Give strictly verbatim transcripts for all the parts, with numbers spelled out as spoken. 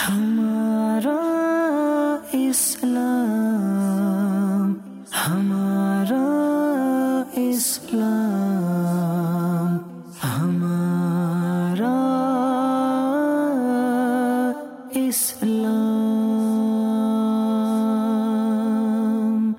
ہمارا اسلام، ہمارا اسلام، ہمارا اسلام۔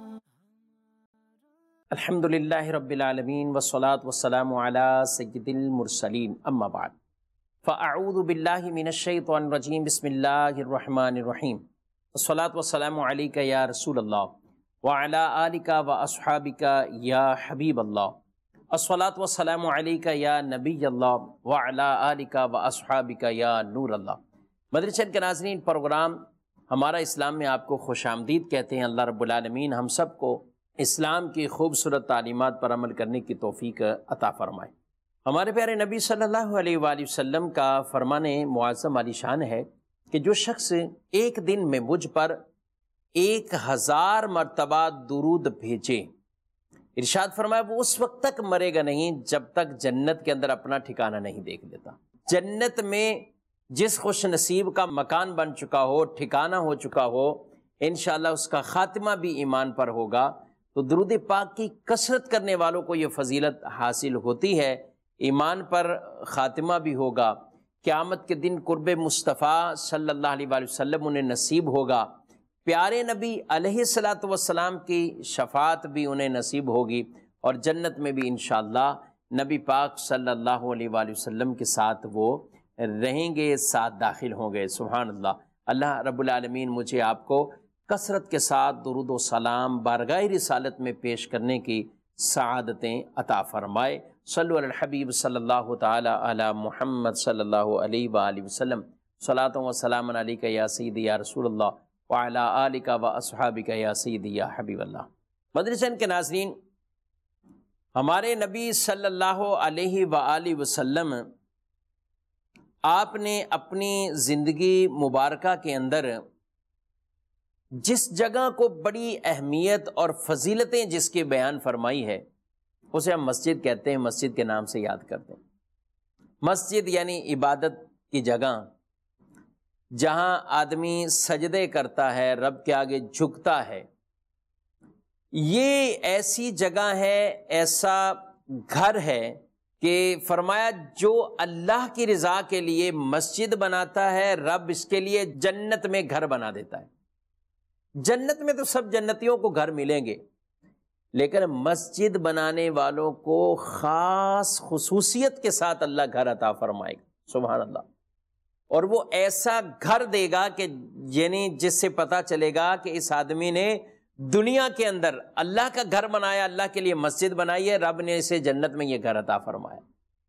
الحمد للہ رب العالمین والصلاة والسلام علی سید المرسلین، اما بعد فاعوذ باللہ من الشیطان الرجیم، بسم اللہ الرحمن الرحیم، والصلاة والسلام علیک یا رسول اللہ وعلی آلک واصحابک یا حبیب اللہ، الصلاة والسلام علیک یا نبی اللہ وعلی آلک واصحابک یا نور اللہ۔ مدرسہ کے ناظرین، پروگرام ہمارا اسلام میں آپ کو خوش آمدید کہتے ہیں۔ اللہ رب العالمین ہم سب کو اسلام کی خوبصورت تعلیمات پر عمل کرنے کی توفیق عطا فرمائے۔ ہمارے پیارے نبی صلی اللہ علیہ وآلہ وسلم کا فرمان معظم علی شان ہے کہ جو شخص ایک دن میں مجھ پر ایک ہزار مرتبہ درود بھیجے، ارشاد فرمایا وہ اس وقت تک مرے گا نہیں جب تک جنت کے اندر اپنا ٹھکانہ نہیں دیکھ لیتا۔ جنت میں جس خوش نصیب کا مکان بن چکا ہو، ٹھکانہ ہو چکا ہو، انشاءاللہ اس کا خاتمہ بھی ایمان پر ہوگا۔ تو درود پاک کی کثرت کرنے والوں کو یہ فضیلت حاصل ہوتی ہے، ایمان پر خاتمہ بھی ہوگا، قیامت کے دن قرب مصطفیٰ صلی اللہ علیہ وآلہ وسلم انہیں نصیب ہوگا، پیارے نبی علیہ الصلاۃ والسلام کی شفاعت بھی انہیں نصیب ہوگی، اور جنت میں بھی انشاءاللہ نبی پاک صلی اللہ علیہ وآلہ وسلم کے ساتھ وہ رہیں گے، ساتھ داخل ہوں گے۔ سبحان اللہ۔ اللہ رب العالمین مجھے آپ کو کثرت کے ساتھ درود و سلام بارگاہ رسالت میں پیش کرنے کی سعادتیں عطا فرمائے۔ صلو علی الحبیب صلی اللہ تعالی علی محمد صلی اللہ علیہ وآلہ وسلم، صلاۃ و سلام علیک یا سیدی یا رسول اللہ وعلی آلک و اصحابک یا سیدی یا حبیب اللہ۔ مدرسہ کے ناظرین، ہمارے نبی صلی اللہ علیہ وآلہ وسلم آپ نے اپنی زندگی مبارکہ کے اندر جس جگہ کو بڑی اہمیت اور فضیلتیں جس کی بیان فرمائی ہے اسے ہم مسجد کہتے ہیں، مسجد کے نام سے یاد کرتے ہیں۔ مسجد یعنی عبادت کی جگہ، جہاں آدمی سجدے کرتا ہے، رب کے آگے جھکتا ہے۔ یہ ایسی جگہ ہے، ایسا گھر ہے کہ فرمایا جو اللہ کی رضا کے لیے مسجد بناتا ہے، رب اس کے لیے جنت میں گھر بنا دیتا ہے۔ جنت میں تو سب جنتیوں کو گھر ملیں گے، لیکن مسجد بنانے والوں کو خاص خصوصیت کے ساتھ اللہ گھر عطا فرمائے گا۔ سبحان اللہ۔ اور وہ ایسا گھر دے گا کہ یعنی جس سے پتہ چلے گا کہ اس آدمی نے دنیا کے اندر اللہ کا گھر بنایا، اللہ کے لیے مسجد بنائی ہے، رب نے اسے جنت میں یہ گھر عطا فرمایا۔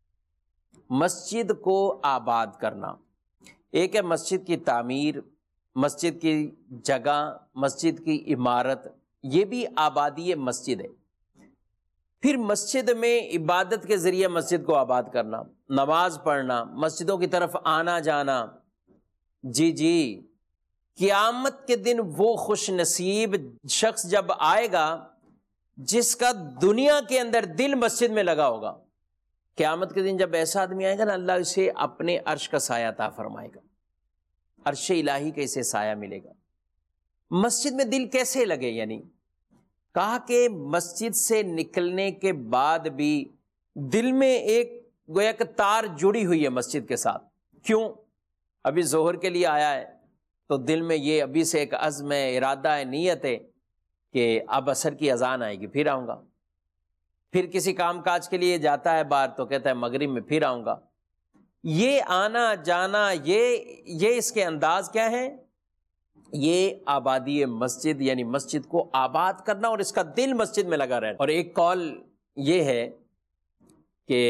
مسجد کو آباد کرنا، ایک ہے مسجد کی تعمیر، مسجد کی جگہ، مسجد کی عمارت، یہ بھی آبادی مسجد ہے۔ پھر مسجد میں عبادت کے ذریعے مسجد کو آباد کرنا، نماز پڑھنا، مسجدوں کی طرف آنا جانا۔ جی جی قیامت کے دن وہ خوش نصیب شخص جب آئے گا جس کا دنیا کے اندر دل مسجد میں لگا ہوگا، قیامت کے دن جب ایسا آدمی آئے گا نا، اللہ اسے اپنے عرش کا سایہ عطا فرمائے گا، عرش الہی کا اسے سایہ ملے گا۔ مسجد میں دل کیسے لگے؟ یعنی کہا کہ مسجد سے نکلنے کے بعد بھی دل میں ایک گویا کہ تار جڑی ہوئی ہے مسجد کے ساتھ۔ کیوں؟ ابھی ظہر کے لیے آیا ہے تو دل میں یہ ابھی سے ایک عزم ہے، ارادہ ہے، نیت ہے کہ اب عصر کی اذان آئے گی پھر آؤں گا۔ پھر کسی کام کاج کے لیے جاتا ہے باہر تو کہتا ہے مغرب میں پھر آؤں گا۔ یہ آنا جانا، یہ یہ اس کے انداز کیا ہے؟ یہ آبادی مسجد، یعنی مسجد کو آباد کرنا اور اس کا دل مسجد میں لگا رہنا۔ اور ایک قول یہ ہے کہ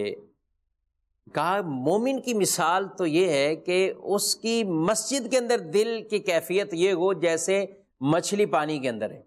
کہا مومن کی مثال تو یہ ہے کہ اس کی مسجد کے اندر دل کی کیفیت یہ ہو جیسے مچھلی پانی کے اندر ہے۔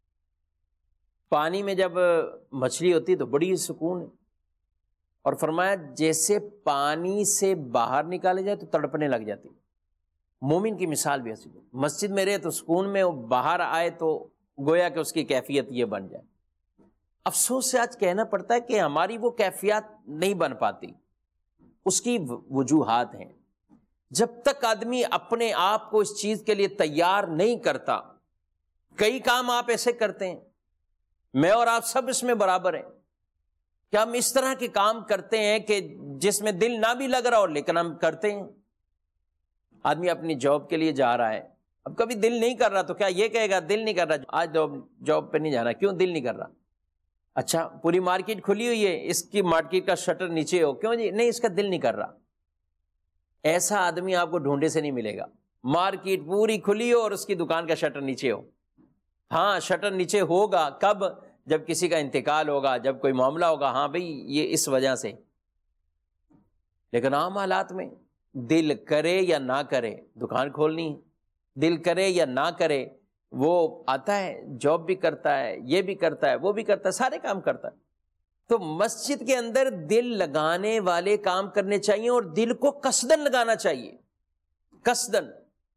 پانی میں جب مچھلی ہوتی ہے تو بڑی سکون ہے، اور فرمایا جیسے پانی سے باہر نکالے جائے تو تڑپنے لگ جاتی۔ مومن کی مثال بھی ایسی، مسجد میں رہے تو سکون میں، باہر آئے تو گویا کہ اس کی کیفیت یہ بن جائے۔ افسوس سے آج کہنا پڑتا ہے کہ ہماری وہ کیفیت نہیں بن پاتی۔ اس کی وجوہات ہیں۔ جب تک آدمی اپنے آپ کو اس چیز کے لیے تیار نہیں کرتا، کئی کام آپ ایسے کرتے ہیں، میں اور آپ سب اس میں برابر ہیں، کہ ہم اس طرح کے کام کرتے ہیں کہ جس میں دل نہ بھی لگ رہا ہو لیکن ہم کرتے ہیں۔ آدمی اپنی جاب کے لیے جا رہا ہے، اب کبھی دل نہیں کر رہا تو کیا یہ کہے گا دل نہیں کر رہا آج جاب پہ نہیں جانا؟ کیوں دل نہیں کر رہا؟ اچھا پوری مارکیٹ کھلی ہوئی ہے، اس کی مارکیٹ کا شٹر نیچے ہو، کیوں جی؟ نہیں، اس کا دل نہیں کر رہا۔ ایسا آدمی آپ کو ڈھونڈے سے نہیں ملے گا، مارکیٹ پوری کھلی ہو اور اس کی دکان کا شٹر نیچے ہو۔ ہاں شٹر نیچے ہوگا کب؟ جب کسی کا انتقال ہوگا، جب کوئی معاملہ ہوگا، ہاں بھئی یہ اس وجہ سے۔ لیکن عام حالات میں دل کرے یا نہ کرے دکان کھولنی ہے، دل کرے یا نہ کرے وہ آتا ہے، جاب بھی کرتا ہے، یہ بھی کرتا ہے، وہ بھی کرتا ہے، سارے کام کرتا ہے۔ تو مسجد کے اندر دل لگانے والے کام کرنے چاہیے، اور دل کو قصدن لگانا چاہیے، قصدن۔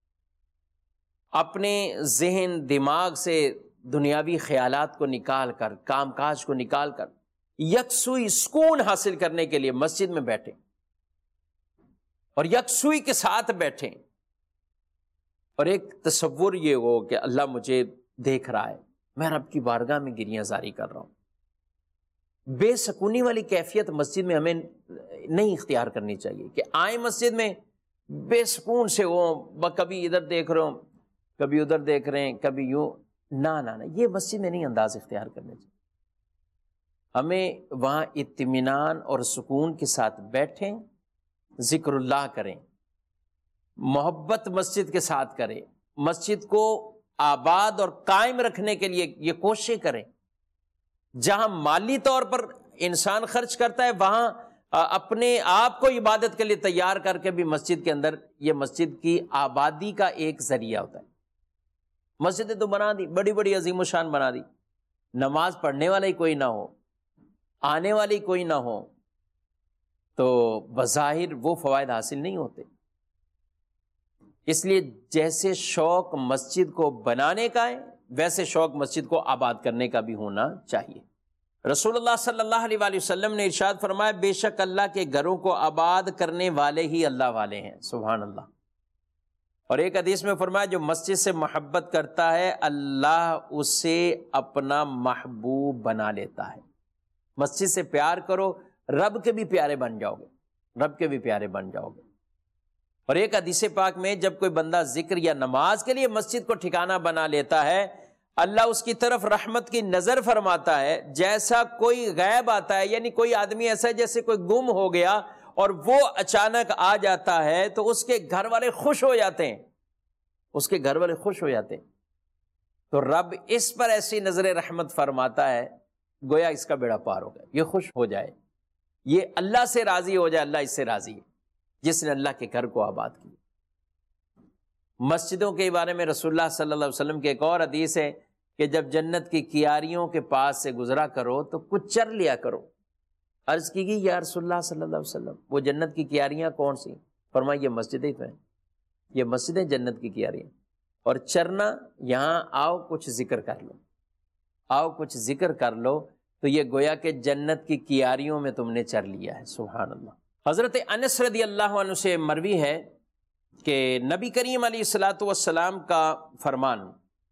اپنے ذہن دماغ سے دنیاوی خیالات کو نکال کر، کام کاج کو نکال کر یکسوئی سکون حاصل کرنے کے لیے مسجد میں بیٹھیں، اور یکسوئی کے ساتھ بیٹھیں، اور ایک تصور یہ ہو کہ اللہ مجھے دیکھ رہا ہے، میں رب کی بارگاہ میں گریاں زاری کر رہا ہوں۔ بے سکونی والی کیفیت مسجد میں ہمیں نہیں اختیار کرنی چاہیے کہ آئیں مسجد میں بے سکون سے ہوں، کبھی ادھر دیکھ رہے ہوں، کبھی ادھر دیکھ رہے ہیں، کبھی یوں۔ نہ نہ نہ یہ مسجد میں نہیں انداز اختیار کرنے چاہیے۔ ہمیں وہاں اطمینان اور سکون کے ساتھ بیٹھیں، ذکر اللہ کریں، محبت مسجد کے ساتھ کریں، مسجد کو آباد اور قائم رکھنے کے لیے یہ کوششیں کریں۔ جہاں مالی طور پر انسان خرچ کرتا ہے، وہاں اپنے آپ کو عبادت کے لیے تیار کر کے بھی مسجد کے اندر، یہ مسجد کی آبادی کا ایک ذریعہ ہوتا ہے۔ مسجدیں تو بنا دی، بڑی بڑی عظیم الشان بنا دی، نماز پڑھنے والا ہی کوئی نہ ہو، آنے والی کوئی نہ ہو، تو بظاہر وہ فوائد حاصل نہیں ہوتے۔ اس لیے جیسے شوق مسجد کو بنانے کا ہے، ویسے شوق مسجد کو آباد کرنے کا بھی ہونا چاہیے۔ رسول اللہ صلی اللہ علیہ وآلہ وسلم نے ارشاد فرمایا، بے شک اللہ کے گھروں کو آباد کرنے والے ہی اللہ والے ہیں۔ سبحان اللہ۔ اور ایک حدیث میں فرمایا، جو مسجد سے محبت کرتا ہے اللہ اسے اپنا محبوب بنا لیتا ہے۔ مسجد سے پیار کرو، رب کے بھی پیارے بن جاؤ گے، رب کے بھی پیارے بن جاؤ گے۔ اور ایک حدیث پاک میں جب کوئی بندہ ذکر یا نماز کے لیے مسجد کو ٹھکانہ بنا لیتا ہے، اللہ اس کی طرف رحمت کی نظر فرماتا ہے، جیسا کوئی غائب آتا ہے، یعنی کوئی آدمی ایسا ہے جیسے کوئی گم ہو گیا اور وہ اچانک آ جاتا ہے، تو اس کے گھر والے خوش ہو جاتے ہیں، اس کے گھر والے خوش ہو جاتے ہیں۔ تو رب اس پر ایسی نظر رحمت فرماتا ہے گویا اس کا بیڑا پار ہو گیا، یہ خوش ہو جائے، یہ اللہ سے راضی ہو جائے، اللہ اس سے راضی ہے جس نے اللہ کے گھر کو آباد کیا۔ مسجدوں کے بارے میں رسول اللہ صلی اللہ علیہ وسلم کے ایک اور حدیث ہے کہ جب جنت کی کیاریوں کے پاس سے گزرا کرو تو کچھ چر لیا کرو۔ عرض کی گئی، یا رسول اللہ صلی اللہ علیہ وسلم وہ جنت کی کیاریاں کون سی؟ فرمایا یہ مسجدیں تو ہیں، یہ مسجدیں جنت کی کیاریاں۔ اور چرنا، یہاں آؤ کچھ ذکر کر لو، آؤ کچھ ذکر کر لو، تو یہ گویا کہ جنت کی کیاریوں میں تم نے چر لیا ہے۔ سبحان اللہ۔ حضرت انس رضی اللہ عنہ سے مروی ہے کہ نبی کریم علیہ الصلوۃ والسلام کا فرمان،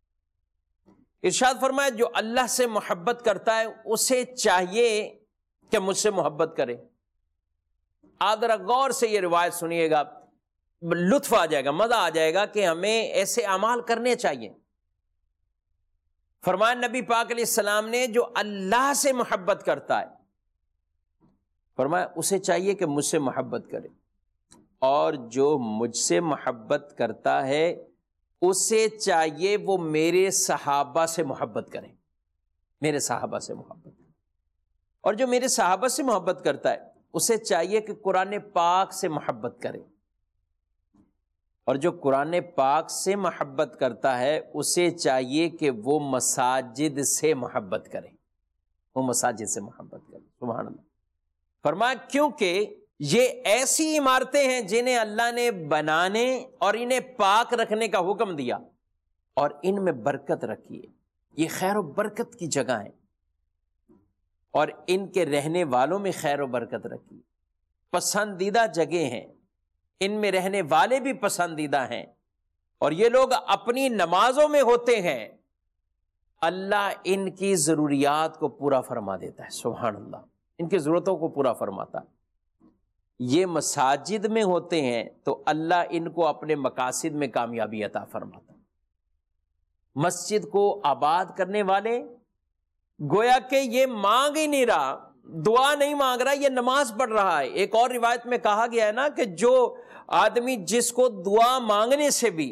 ارشاد فرمایا، جو اللہ سے محبت کرتا ہے اسے چاہیے کہ مجھ سے محبت کرے۔ آپ ذرا غور سے یہ روایت سنیے گا، لطف آ جائے گا، مزہ آ جائے گا کہ ہمیں ایسے اعمال کرنے چاہیے۔ فرمایا نبی پاک علیہ السلام نے، جو اللہ سے محبت کرتا ہے، فرمایا اسے چاہیے کہ مجھ سے محبت کرے، اور جو مجھ سے محبت کرتا ہے اسے چاہیے وہ میرے صحابہ سے محبت کرے، میرے صحابہ سے محبت کرے۔ اور جو میرے صحابہ سے محبت کرتا ہے اسے چاہیے کہ قرآن پاک سے محبت کرے، اور جو قرآن پاک سے محبت کرتا ہے اسے چاہیے کہ وہ مساجد سے محبت کرے، وہ مساجد سے محبت کرے۔ سبحان اللہ۔ فرمایا کیونکہ یہ ایسی عمارتیں ہیں جنہیں اللہ نے بنانے اور انہیں پاک رکھنے کا حکم دیا، اور ان میں برکت رکھی ہے، یہ خیر و برکت کی جگہ ہے، اور ان کے رہنے والوں میں خیر و برکت رکھی، پسندیدہ جگہ ہیں، ان میں رہنے والے بھی پسندیدہ ہیں، اور یہ لوگ اپنی نمازوں میں ہوتے ہیں، اللہ ان کی ضروریات کو پورا فرما دیتا ہے۔ سبحان اللہ، ان کی ضرورتوں کو پورا فرماتا ہے۔ یہ مساجد میں ہوتے ہیں تو اللہ ان کو اپنے مقاصد میں کامیابی عطا فرماتا ہے۔ مسجد کو آباد کرنے والے گویا کہ یہ مانگ ہی نہیں رہا، دعا نہیں مانگ رہا، یہ نماز پڑھ رہا ہے۔ ایک اور روایت میں کہا گیا ہے نا کہ جو آدمی جس کو دعا مانگنے سے بھی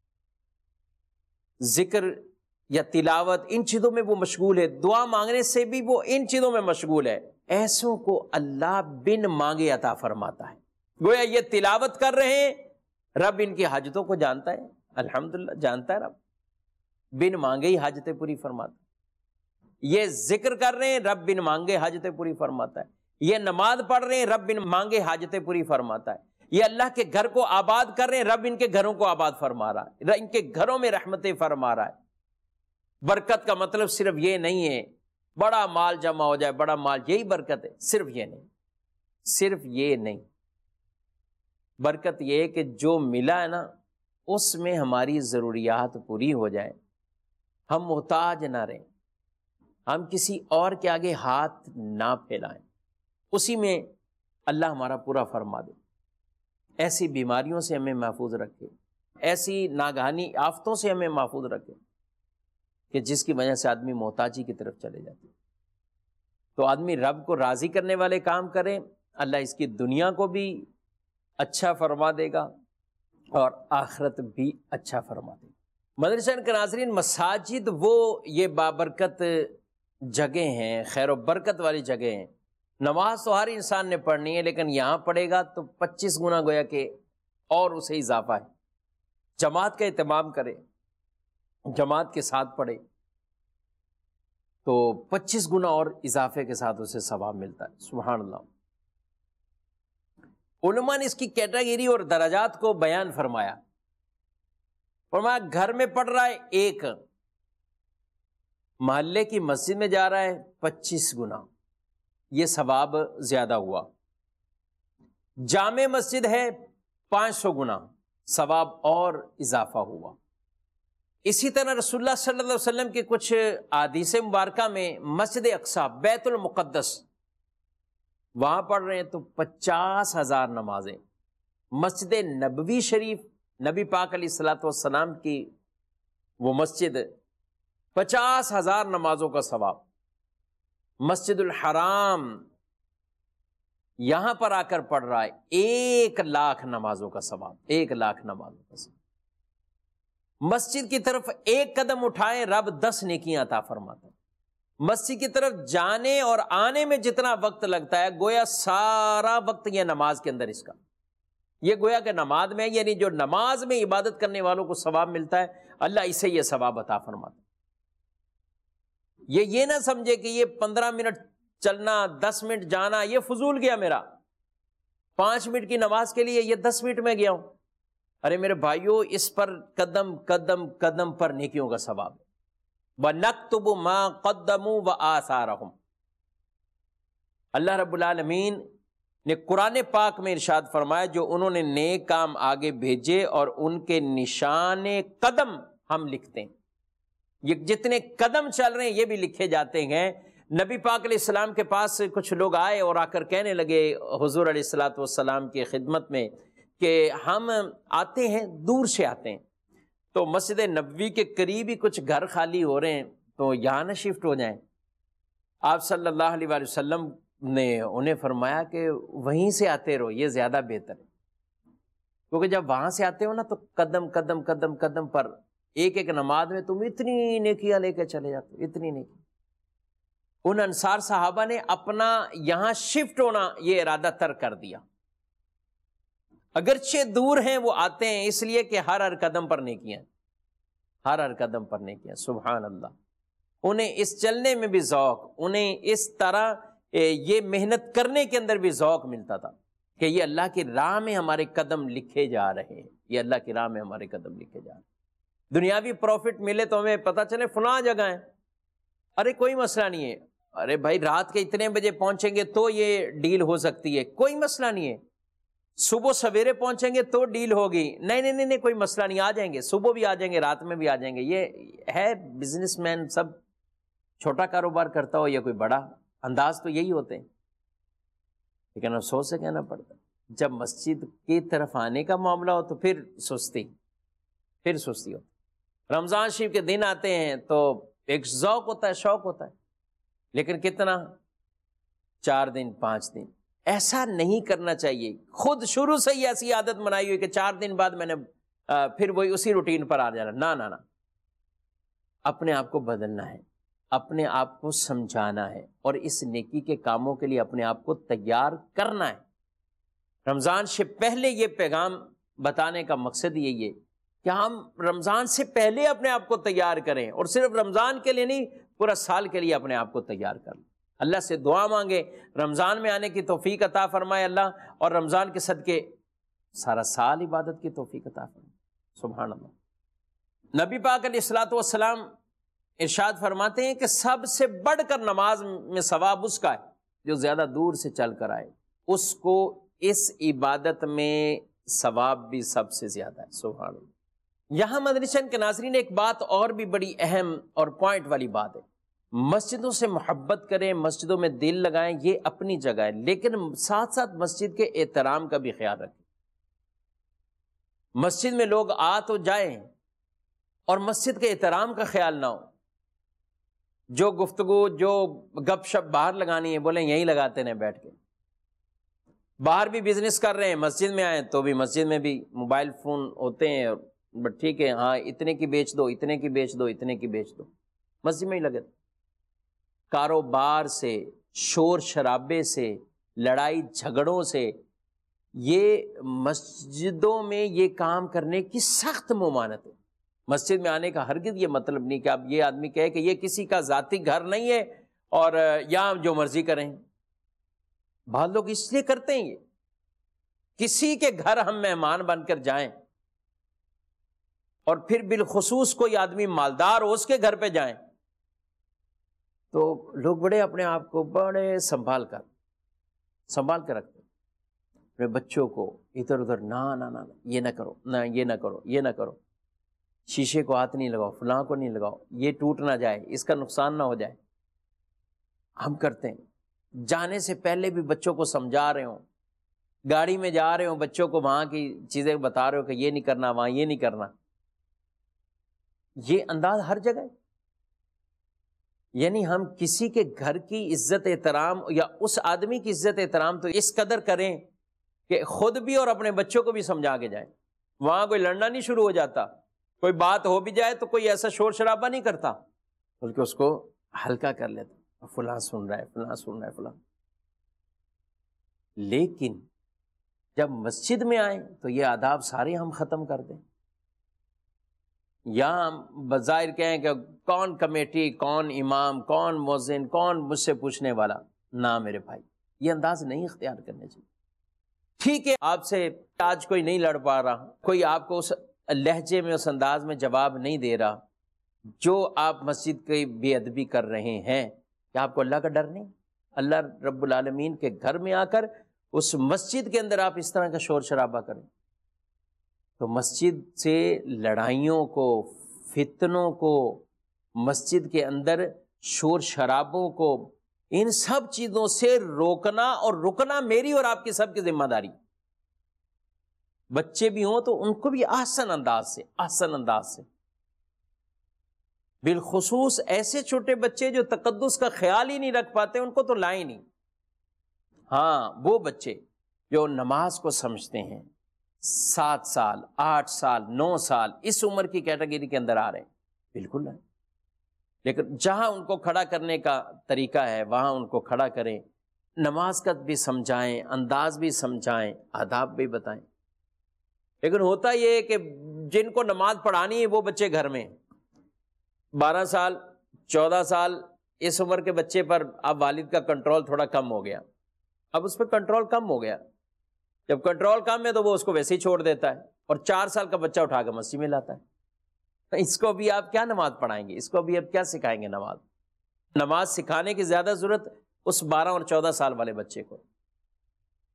ذکر یا تلاوت ان چیزوں میں وہ مشغول ہے، دعا مانگنے سے بھی وہ ان چیزوں میں مشغول ہے، ایسوں کو اللہ بن مانگے عطا فرماتا ہے۔ گویا یہ تلاوت کر رہے ہیں، رب ان کی حاجتوں کو جانتا ہے، الحمدللہ جانتا ہے رب، بن مانگے ہی حاجتیں پوری فرماتا ہے۔ یہ ذکر کر رہے ہیں، رب بن مانگے حاجتیں پوری فرماتا ہے۔ یہ نماز پڑھ رہے ہیں، رب بن مانگے حاجتیں پوری فرماتا ہے۔ یہ اللہ کے گھر کو آباد کر رہے ہیں، رب ان کے گھروں کو آباد فرما رہا ہے، ان کے گھروں میں رحمتیں فرما رہا ہے۔ برکت کا مطلب صرف یہ نہیں ہے بڑا مال جمع ہو جائے، بڑا مال یہی برکت ہے، صرف یہ نہیں، صرف یہ نہیں۔ برکت یہ ہے کہ جو ملا ہے نا اس میں ہماری ضروریات پوری ہو جائے، ہم محتاج نہ رہیں، ہم کسی اور کے آگے ہاتھ نہ پھیلائیں، اسی میں اللہ ہمارا پورا فرما دے۔ ایسی بیماریوں سے ہمیں محفوظ رکھے، ایسی ناگہانی آفتوں سے ہمیں محفوظ رکھے کہ جس کی وجہ سے آدمی محتاجی کی طرف چلے جاتے۔ تو آدمی رب کو راضی کرنے والے کام کرے، اللہ اس کی دنیا کو بھی اچھا فرما دے گا اور آخرت بھی اچھا فرما دے گا۔ مدنی چینل کے ناظرین، مساجد وہ یہ بابرکت جگہ ہیں، خیر و برکت والی جگہ ہیں۔ نماز تو ہر انسان نے پڑھنی ہے، لیکن یہاں پڑھے گا تو پچیس گنا گویا کہ اور اسے اضافہ ہے۔ جماعت کا اہتمام کرے، جماعت کے ساتھ پڑھے تو پچیس گنا اور اضافے کے ساتھ اسے ثواب ملتا ہے۔ سبحان اللہ۔ علماء نے اس کی کیٹیگری اور درجات کو بیان فرمایا۔ فرمایا گھر میں پڑھ رہا ہے ایک، محلے کی مسجد میں جا رہا ہے پچیس گنا، یہ ثواب زیادہ ہوا۔ جامع مسجد ہے پانچ سو گنا، ثواب اور اضافہ ہوا۔ اسی طرح رسول اللہ صلی اللہ علیہ وسلم کے کچھ احادیث مبارکہ میں مسجد اقصی، بیت المقدس، وہاں پڑھ رہے ہیں تو پچاس ہزار نمازیں۔ مسجد نبوی شریف، نبی پاک علیہ الصلوۃ والسلام کی وہ مسجد، پچاس ہزار نمازوں کا ثواب۔ مسجد الحرام یہاں پر آ کر پڑھ رہا ہے ایک لاکھ نمازوں کا ثواب، ایک لاکھ نمازوں کا ثواب۔ مسجد کی طرف ایک قدم اٹھائیں، رب دس نیکیاں عطا فرماتا ہے۔ مسجد کی طرف جانے اور آنے میں جتنا وقت لگتا ہے، گویا سارا وقت یہ نماز کے اندر اس کا، یہ گویا کہ نماز میں، یعنی جو نماز میں عبادت کرنے والوں کو ثواب ملتا ہے، اللہ اسے یہ ثواب عطا فرماتا ہے۔ یہ یہ نہ سمجھے کہ یہ پندرہ منٹ چلنا، دس منٹ جانا یہ فضول گیا میرا، پانچ منٹ کی نماز کے لیے یہ دس منٹ میں گیا ہوں۔ ارے میرے بھائیو، اس پر قدم قدم قدم پر نیکیوں کا ثواب ہے۔ وَنَكْتُبُ مَا قَدَّمُوا وَآثَارَهُمْ۔ اللہ رب العالمین نے قرآن پاک میں ارشاد فرمایا جو انہوں نے نیک کام آگے بھیجے اور ان کے نشان قدم ہم لکھتے ہیں۔ یہ جتنے قدم چل رہے ہیں یہ بھی لکھے جاتے ہیں۔ نبی پاک علیہ السلام کے پاس کچھ لوگ آئے اور آ کر کہنے لگے حضور علیہ الصلوۃ والسلام کی خدمت میں کہ ہم آتے ہیں، دور سے آتے ہیں، تو مسجد نبوی کے قریب ہی کچھ گھر خالی ہو رہے ہیں، تو یہاں نہ شفٹ ہو جائیں۔ آپ صلی اللہ علیہ وآلہ وسلم نے انہیں فرمایا کہ وہیں سے آتے رہو، یہ زیادہ بہتر ہے، کیونکہ جب وہاں سے آتے ہو نا تو قدم قدم قدم قدم پر ایک ایک نماز میں تم اتنی نیکیاں لے کے چلے جاتے ہو، اتنی نیکی۔ ان انصار صحابہ نے اپنا یہاں شفٹ ہونا یہ ارادہ ترک کر دیا، اگرچہ دور ہیں وہ آتے ہیں، اس لیے کہ ہر ہر قدم پر نیکیاں، ہر ہر قدم پر نیکیاں۔ سبحان اللہ۔ انہیں اس چلنے میں بھی ذوق، انہیں اس طرح یہ محنت کرنے کے اندر بھی ذوق ملتا تھا کہ یہ اللہ کی راہ میں ہمارے قدم لکھے جا رہے ہیں، یہ اللہ کی راہ میں ہمارے قدم لکھے جا رہے ہیں۔ دنیاوی پروفٹ ملے تو ہمیں پتہ چلے فلاں جگہ ہے، ارے کوئی مسئلہ نہیں ہے، ارے بھائی رات کے اتنے بجے پہنچیں گے تو یہ ڈیل ہو سکتی ہے، کوئی مسئلہ نہیں ہے، صبح سویرے پہنچیں گے تو ڈیل ہوگی، نہیں نہیں نہیں کوئی مسئلہ نہیں، آ جائیں گے، صبح بھی آ جائیں گے، رات میں بھی آ جائیں گے۔ یہ ہے بزنس مین، سب چھوٹا کاروبار کرتا ہو یا کوئی بڑا، انداز تو یہی ہوتے ہیں، لیکن افسوس سے کہنا پڑتا ہے جب مسجد کی طرف آنے کا معاملہ ہو تو پھر سستی پھر سستی ہوتی۔ رمضان شریف کے دن آتے ہیں تو ایک ذوق ہوتا ہے، شوق ہوتا ہے، لیکن کتنا؟ چار دن پانچ دن۔ ایسا نہیں کرنا چاہیے، خود شروع سے ہی ایسی عادت بنائی ہوئی کہ چار دن بعد میں نے پھر وہی اسی روٹین پر آ جانا، نہ نہ نہ اپنے آپ کو بدلنا ہے، اپنے آپ کو سمجھانا ہے، اور اس نیکی کے کاموں کے لیے اپنے آپ کو تیار کرنا ہے۔ رمضان سے پہلے یہ پیغام بتانے کا مقصد یہی ہے کہ ہم رمضان سے پہلے اپنے آپ کو تیار کریں، اور صرف رمضان کے لیے نہیں، پورا سال کے لیے اپنے آپ کو تیار کر لیں۔ اللہ سے دعا مانگے رمضان میں آنے کی توفیق عطا فرمائے اللہ، اور رمضان کے صدقے سارا سال عبادت کی توفیق عطا فرمائے۔ سبحان اللہ۔ نبی پاک علیہ الصلوۃ والسلام ارشاد فرماتے ہیں کہ سب سے بڑھ کر نماز میں ثواب اس کا ہے جو زیادہ دور سے چل کر آئے، اس کو اس عبادت میں ثواب بھی سب سے زیادہ ہے۔ سبحان اللہ۔ یہاں مدنی چینل کے ناظرین ایک بات اور بھی بڑی اہم اور پوائنٹ والی بات ہے، مسجدوں سے محبت کریں، مسجدوں میں دل لگائیں، یہ اپنی جگہ ہے، لیکن ساتھ ساتھ مسجد کے احترام کا بھی خیال رکھیں۔ مسجد میں لوگ آ تو جائیں اور مسجد کے احترام کا خیال نہ ہو، جو گفتگو جو گپ شپ باہر لگانی ہے بولیں یہیں لگاتے ہیں بیٹھ کے، باہر بھی بزنس کر رہے ہیں، مسجد میں آئیں تو بھی مسجد میں بھی موبائل فون ہوتے ہیں، بٹ ٹھیک ہے ہاں اتنے کی بیچ دو، اتنے کی بیچ دو، اتنے کی بیچ دو، مسجد میں ہی لگے۔ کاروبار سے، شور شرابے سے، لڑائی جھگڑوں سے، یہ مسجدوں میں یہ کام کرنے کی سخت ممانعت ہے۔ مسجد میں آنے کا ہرگز یہ مطلب نہیں کہ اب یہ آدمی کہے کہ یہ کسی کا ذاتی گھر نہیں ہے اور یہاں جو مرضی کریں۔ بعض لوگ اس لیے کرتے ہیں، یہ کسی کے گھر ہم مہمان بن کر جائیں اور پھر بالخصوص کوئی آدمی مالدار ہو اس کے گھر پہ جائیں تو لوگ بڑے اپنے آپ کو بڑے سنبھال کر سنبھال کر رکھتے ہیں، اپنے بچوں کو ادھر ادھر نہ نہ نہ یہ نہ کرو، نہ یہ نہ کرو، یہ نہ کرو، شیشے کو ہاتھ نہیں لگاؤ، فلاں کو نہیں لگاؤ، یہ ٹوٹ نہ جائے، اس کا نقصان نہ ہو جائے۔ ہم کرتے ہیں، جانے سے پہلے بھی بچوں کو سمجھا رہے ہوں، گاڑی میں جا رہے ہوں بچوں کو وہاں کی چیزیں بتا رہے ہو کہ یہ نہیں کرنا، وہاں یہ نہیں کرنا۔ یہ انداز ہر جگہ ہے، یعنی ہم کسی کے گھر کی عزت احترام یا اس آدمی کی عزت احترام تو اس قدر کریں کہ خود بھی اور اپنے بچوں کو بھی سمجھا کے جائیں۔ وہاں کوئی لڑنا نہیں شروع ہو جاتا، کوئی بات ہو بھی جائے تو کوئی ایسا شور شرابہ نہیں کرتا، بلکہ اس کو ہلکا کر لیتا، فلاں سن رہا ہے، فلاں سن رہا ہے، فلاں۔ لیکن جب مسجد میں آئیں تو یہ آداب سارے ہم ختم کر دیں، یا بظاہر کہیں کہ کون کمیٹی، کون امام، کون مؤذن، کون مجھ سے پوچھنے والا، نہ میرے بھائی یہ انداز نہیں اختیار کرنے چاہیے۔ ٹھیک ہے آپ سے آج کوئی نہیں لڑ پا رہا، کوئی آپ کو اس لہجے میں اس انداز میں جواب نہیں دے رہا، جو آپ مسجد کی بے ادبی کر رہے ہیں، کیا آپ کو اللہ کا ڈر نہیں؟ اللہ رب العالمین کے گھر میں آ کر اس مسجد کے اندر آپ اس طرح کا شور شرابہ کریں تو مسجد سے لڑائیوں کو، فتنوں کو، مسجد کے اندر شور شرابوں کو، ان سب چیزوں سے روکنا اور رکنا میری اور آپ کی سب کی ذمہ داری۔ بچے بھی ہوں تو ان کو بھی احسن انداز سے احسن انداز سے بالخصوص ایسے چھوٹے بچے جو تقدس کا خیال ہی نہیں رکھ پاتے ان کو تو لائیں نہیں۔ ہاں وہ بچے جو نماز کو سمجھتے ہیں، سات سال، آٹھ سال، نو سال، اس عمر کی کیٹیگری کے اندر آ رہے ہیں، بالکل ہے، لیکن جہاں ان کو کھڑا کرنے کا طریقہ ہے وہاں ان کو کھڑا کریں، نماز کا بھی سمجھائیں، انداز بھی سمجھائیں، آداب بھی بتائیں۔ لیکن ہوتا یہ ہے کہ جن کو نماز پڑھانی ہے وہ بچے گھر میں، بارہ سال، چودہ سال، اس عمر کے بچے پر اب والد کا کنٹرول تھوڑا کم ہو گیا، اب اس پہ کنٹرول کم ہو گیا، جب کنٹرول کم ہے تو وہ اس کو ویسے ہی چھوڑ دیتا ہے، اور چار سال کا بچہ اٹھا کے مسجد میں لاتا ہے۔ اس کو بھی آپ کیا نماز پڑھائیں گے؟ اس کو بھی آپ کیا سکھائیں گے نماز؟ نماز سکھانے کی زیادہ ضرورت اس بارہ اور چودہ سال والے بچے کو،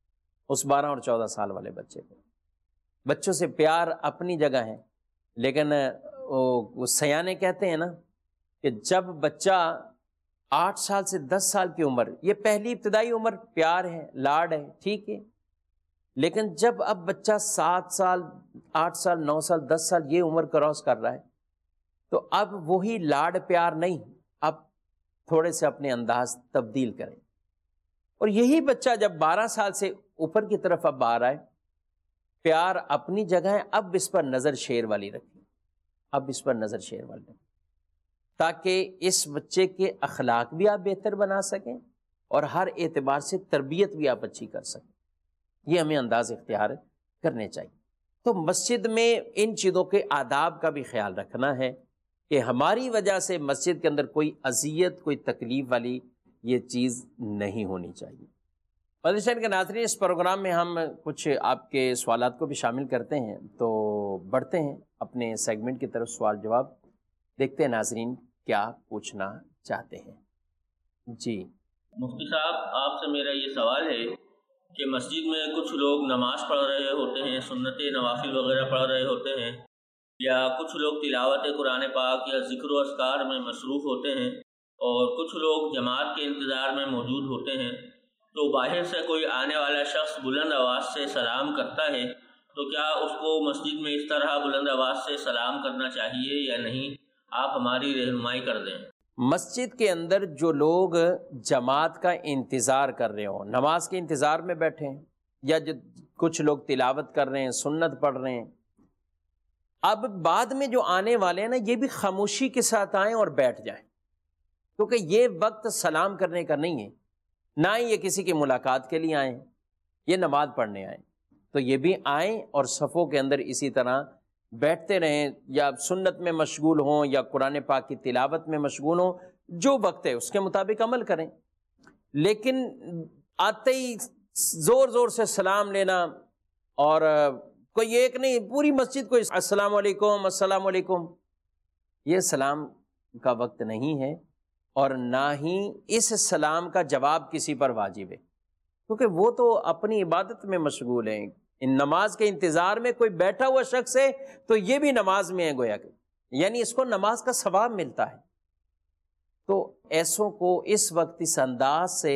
اس بارہ اور چودہ سال والے بچے کو. بچوں سے پیار اپنی جگہ ہے، لیکن وہ سیانے کہتے ہیں نا کہ جب بچہ آٹھ سال سے دس سال کی عمر، یہ پہلی ابتدائی عمر پیار ہے، لاڈ ہے، ٹھیک ہے، لیکن جب اب بچہ سات سال آٹھ سال نو سال دس سال یہ عمر کراس کر رہا ہے تو اب وہی لاڈ پیار نہیں، اب تھوڑے سے اپنے انداز تبدیل کریں. اور یہی بچہ جب بارہ سال سے اوپر کی طرف اب آ رہا ہے، پیار اپنی جگہ ہے، اب اس پر نظر شیر والی رکھیں، اب اس پر نظر شیر والی رکھیں تاکہ اس بچے کے اخلاق بھی آپ بہتر بنا سکیں اور ہر اعتبار سے تربیت بھی آپ اچھی کر سکیں. یہ ہمیں انداز اختیار کرنے چاہیے. تو مسجد میں ان چیزوں کے آداب کا بھی خیال رکھنا ہے کہ ہماری وجہ سے مسجد کے اندر کوئی اذیت، کوئی تکلیف والی یہ چیز نہیں ہونی چاہیے. مدرسین کے ناظرین، اس پروگرام میں ہم کچھ آپ کے سوالات کو بھی شامل کرتے ہیں، تو بڑھتے ہیں اپنے سیگمنٹ کی طرف، سوال جواب دیکھتے ہیں ناظرین کیا پوچھنا چاہتے ہیں. جی مفتی صاحب، آپ سے میرا یہ سوال ہے کہ مسجد میں کچھ لوگ نماز پڑھ رہے ہوتے ہیں، سنت نوافل وغیرہ پڑھ رہے ہوتے ہیں، یا کچھ لوگ تلاوت قرآن پاک یا ذکر و اذکار میں مصروف ہوتے ہیں، اور کچھ لوگ جماعت کے انتظار میں موجود ہوتے ہیں. تو باہر سے کوئی آنے والا شخص بلند آواز سے سلام کرتا ہے تو کیا اس کو مسجد میں اس طرح بلند آواز سے سلام کرنا چاہیے یا نہیں؟ آپ ہماری رہنمائی کر دیں. مسجد کے اندر جو لوگ جماعت کا انتظار کر رہے ہوں، نماز کے انتظار میں بیٹھے ہیں، یا جو کچھ لوگ تلاوت کر رہے ہیں، سنت پڑھ رہے ہیں، اب بعد میں جو آنے والے ہیں نا، یہ بھی خاموشی کے ساتھ آئیں اور بیٹھ جائیں، کیونکہ یہ وقت سلام کرنے کا نہیں ہے، نہ ہی یہ کسی کی ملاقات کے لیے آئیں، یہ نماز پڑھنے آئیں. تو یہ بھی آئیں اور صفوں کے اندر اسی طرح بیٹھتے رہیں، یا سنت میں مشغول ہوں یا قرآن پاک کی تلاوت میں مشغول ہوں، جو وقت ہے اس کے مطابق عمل کریں. لیکن آتے ہی زور زور سے سلام لینا، اور کوئی ایک نہیں، پوری مسجد کو السلام علیکم السلام علیکم، یہ سلام کا وقت نہیں ہے، اور نہ ہی اس سلام کا جواب کسی پر واجب ہے، کیونکہ وہ تو اپنی عبادت میں مشغول ہیں. ان نماز کے انتظار میں کوئی بیٹھا ہوا شخص ہے تو یہ بھی نماز میں ہے گویا کہ، یعنی اس کو نماز کا ثواب ملتا ہے. تو ایسوں کو اس وقت اس انداز سے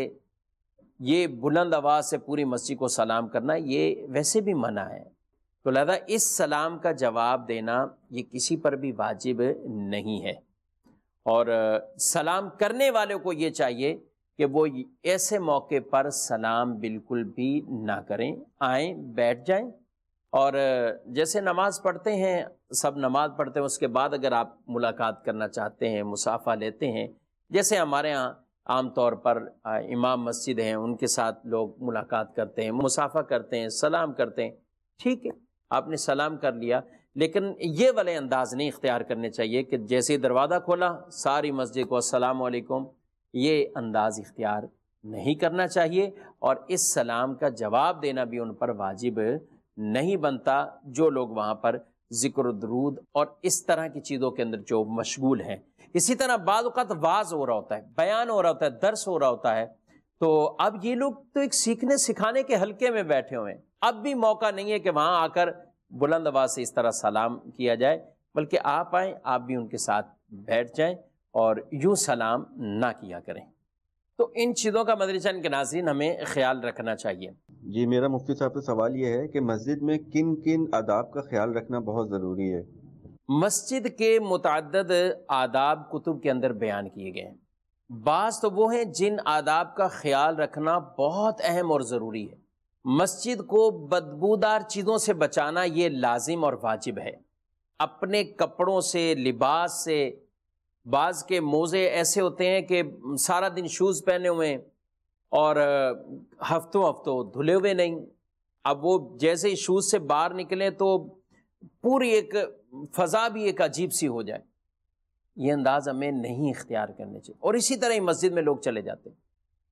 یہ بلند آواز سے پوری مسجد کو سلام کرنا یہ ویسے بھی منع ہے. تو لہذا اس سلام کا جواب دینا یہ کسی پر بھی واجب نہیں ہے، اور سلام کرنے والوں کو یہ چاہیے کہ وہ ایسے موقع پر سلام بالکل بھی نہ کریں، آئیں بیٹھ جائیں. اور جیسے نماز پڑھتے ہیں، سب نماز پڑھتے ہیں، اس کے بعد اگر آپ ملاقات کرنا چاہتے ہیں، مصافحہ لیتے ہیں، جیسے ہمارے ہاں عام طور پر امام مسجد ہیں ان کے ساتھ لوگ ملاقات کرتے ہیں، مصافحہ کرتے ہیں، سلام کرتے ہیں، ٹھیک ہے، آپ نے سلام کر لیا، لیکن یہ والے انداز نہیں اختیار کرنے چاہیے کہ جیسے ہی دروازہ کھولا ساری مسجد کو السلام علیکم، یہ انداز اختیار نہیں کرنا چاہیے. اور اس سلام کا جواب دینا بھی ان پر واجب نہیں بنتا جو لوگ وہاں پر ذکر و درود اور اس طرح کی چیزوں کے اندر جو مشغول ہیں. اسی طرح بعض اوقات واعظ ہو رہا ہوتا ہے، بیان ہو رہا ہوتا ہے، درس ہو رہا ہوتا ہے، تو اب یہ لوگ تو ایک سیکھنے سکھانے کے حلقے میں بیٹھے ہوئے ہیں، اب بھی موقع نہیں ہے کہ وہاں آ کر بلند آواز سے اس طرح سلام کیا جائے، بلکہ آپ آئیں، آپ بھی ان کے ساتھ بیٹھ جائیں اور یوں سلام نہ کیا کریں. تو ان چیزوں کا مدرسین کے ناظرین ہمیں خیال رکھنا چاہیے. جی میرا مفتی صاحب سے سوال یہ ہے کہ مسجد میں کن کن آداب کا خیال رکھنا بہت ضروری ہے؟ مسجد کے متعدد آداب کتب کے اندر بیان کیے گئے ہیں. بعض تو وہ ہیں جن آداب کا خیال رکھنا بہت اہم اور ضروری ہے. مسجد کو بدبودار چیزوں سے بچانا یہ لازم اور واجب ہے. اپنے کپڑوں سے، لباس سے، بعض کے موزے ایسے ہوتے ہیں کہ سارا دن شوز پہنے ہوئے ہیں اور ہفتوں ہفتوں دھلے ہوئے نہیں، اب وہ جیسے ہی شوز سے باہر نکلیں تو پوری ایک فضا بھی ایک عجیب سی ہو جائے. یہ انداز ہمیں نہیں اختیار کرنے چاہیے. اور اسی طرح ہی مسجد میں لوگ چلے جاتے ہیں،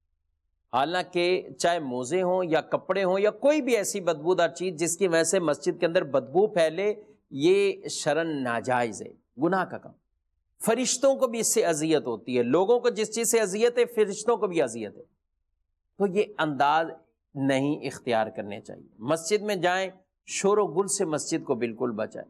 حالانکہ چاہے موزے ہوں یا کپڑے ہوں یا کوئی بھی ایسی بدبودار چیز جس کی وجہ سے مسجد کے اندر بدبو پھیلے، یہ شرعاً ناجائز ہے، گناہ کا کام. فرشتوں کو بھی اس سے اذیت ہوتی ہے، لوگوں کو جس چیز سے اذیت ہے فرشتوں کو بھی اذیت ہے. تو یہ انداز نہیں اختیار کرنے چاہیے۔ مسجد میں جائیں، شور و گل سے مسجد کو بالکل بچائیں،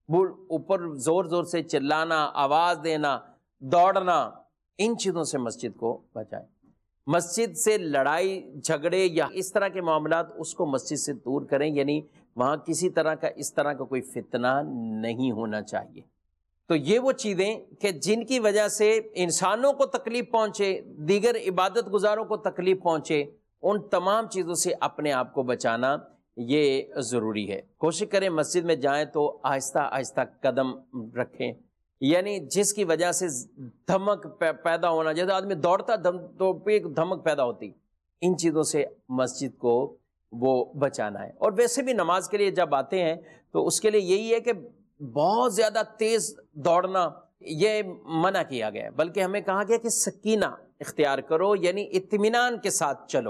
اوپر زور زور سے چلانا، آواز دینا، دوڑنا، ان چیزوں سے مسجد کو بچائیں۔ مسجد سے لڑائی جھگڑے یا اس طرح کے معاملات اس کو مسجد سے دور کریں، یعنی وہاں کسی طرح کا اس طرح کا کوئی فتنہ نہیں ہونا چاہیے۔ تو یہ وہ چیزیں کہ جن کی وجہ سے انسانوں کو تکلیف پہنچے، دیگر عبادت گزاروں کو تکلیف پہنچے، ان تمام چیزوں سے اپنے آپ کو بچانا یہ ضروری ہے۔ کوشش کریں مسجد میں جائیں تو آہستہ آہستہ قدم رکھیں، یعنی جس کی وجہ سے دھمک پیدا ہونا، جیسے آدمی دوڑتا دھم تو ایک دھمک پیدا ہوتی، ان چیزوں سے مسجد کو وہ بچانا ہے۔ اور ویسے بھی نماز کے لیے جب آتے ہیں تو اس کے لیے یہی ہے کہ بہت زیادہ تیز دوڑنا یہ منع کیا گیا ہے، بلکہ ہمیں کہا گیا کہ سکینہ اختیار کرو، یعنی اطمینان کے ساتھ چلو۔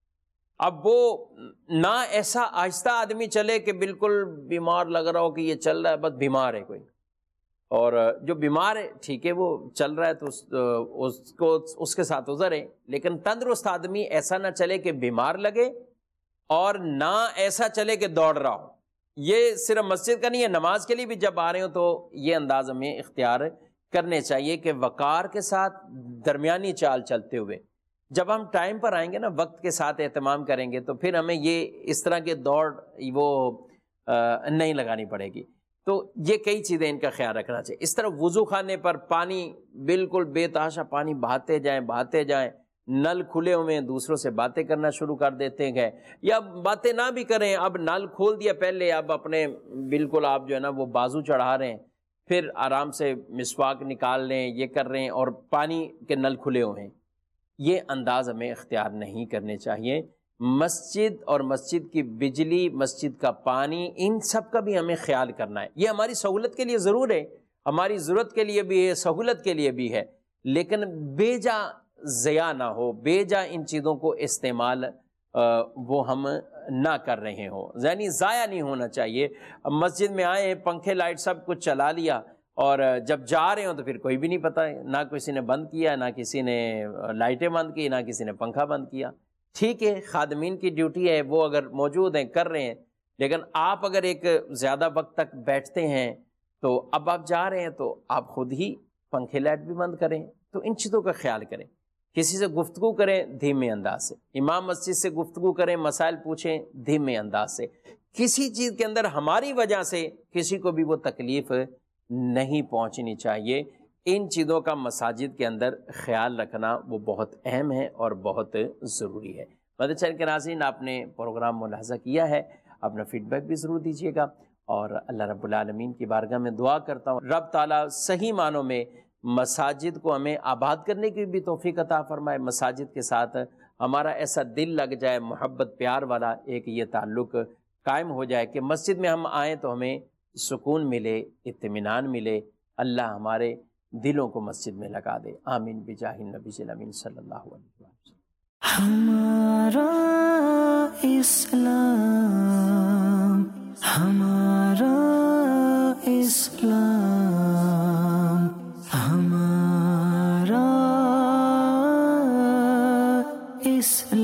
اب وہ نہ ایسا آہستہ آدمی چلے کہ بالکل بیمار لگ رہا ہو کہ یہ چل رہا ہے بس بیمار ہے کوئی، اور جو بیمار ہے ٹھیک ہے وہ چل رہا ہے تو اس, اس کو اس کے ساتھ عذر ہے، لیکن تندرست آدمی ایسا نہ چلے کہ بیمار لگے اور نہ ایسا چلے کہ دوڑ رہا ہو۔ یہ صرف مسجد کا نہیں ہے، نماز کے لیے بھی جب آ رہے ہو تو یہ انداز ہمیں اختیار کرنے چاہیے کہ وقار کے ساتھ درمیانی چال چلتے ہوئے جب ہم ٹائم پر آئیں گے نا، وقت کے ساتھ اہتمام کریں گے تو پھر ہمیں یہ اس طرح کے دوڑ وہ نہیں لگانی پڑے گی۔ تو یہ کئی چیزیں ان کا خیال رکھنا چاہیے۔ اس طرح وضو خانے پر پانی بالکل بے تحاشا پانی بہاتے جائیں بہاتے جائیں، نل کھلے ہوئے ہیں دوسروں سے باتیں کرنا شروع کر دیتے ہیں، یا باتیں نہ بھی کریں، اب نل کھول دیا پہلے، اب اپنے بالکل آپ جو ہے نا وہ بازو چڑھا رہے ہیں، پھر آرام سے مسواک نکال لیں، یہ کر رہے ہیں اور پانی کے نل کھلے ہوئے ہیں۔ یہ انداز ہمیں اختیار نہیں کرنے چاہیے۔ مسجد اور مسجد کی بجلی، مسجد کا پانی، ان سب کا بھی ہمیں خیال کرنا ہے۔ یہ ہماری سہولت کے لیے ضرور ہے، ہماری ضرورت کے لیے بھی ہے، سہولت کے لیے بھی ہے، لیکن بے جا ضیاء نہ ہو، بے جا ان چیزوں کو استعمال وہ ہم نہ کر رہے ہوں، یعنی ضائع نہیں ہونا چاہیے۔ مسجد میں آئے، پنکھے لائٹ سب کچھ چلا لیا، اور جب جا رہے ہوں تو پھر کوئی بھی نہیں پتہ ہے، نہ کسی نے بند کیا، نہ کسی نے لائٹیں بند کی، نہ کسی نے پنکھا بند کیا۔ ٹھیک ہے، خادمین کی ڈیوٹی ہے، وہ اگر موجود ہیں کر رہے ہیں، لیکن آپ اگر ایک زیادہ وقت تک بیٹھتے ہیں تو اب آپ جا رہے ہیں تو آپ خود ہی پنکھے لائٹ بھی بند کریں۔ تو ان چیزوں کا خیال کریں۔ کسی سے گفتگو کریں دھیمے انداز سے، امام مسجد سے گفتگو کریں، مسائل پوچھیں دھیمے انداز سے۔ کسی چیز کے اندر ہماری وجہ سے کسی کو بھی وہ تکلیف نہیں پہنچنی چاہیے۔ ان چیزوں کا مساجد کے اندر خیال رکھنا وہ بہت اہم ہے اور بہت ضروری ہے۔ مدنی چینل کے ناظرین، آپ نے پروگرام ملاحظہ کیا ہے، اپنا فیڈ بیک بھی ضرور دیجیے گا، اور اللہ رب العالمین کی بارگاہ میں دعا کرتا ہوں رب تعالیٰ صحیح معنوں میں مساجد کو ہمیں آباد کرنے کی بھی توفیق عطا فرمائے، مساجد کے ساتھ ہمارا ایسا دل لگ جائے، محبت پیار والا ایک یہ تعلق قائم ہو جائے کہ مسجد میں ہم آئیں تو ہمیں سکون ملے، اطمینان ملے۔ اللہ ہمارے دلوں کو مسجد میں لگا دے، آمین بجاہ النبی الامین صلی اللہ علیہ وسلم۔ ہمارا اسلام، ہمارا اسلام، ہمارا اسلام۔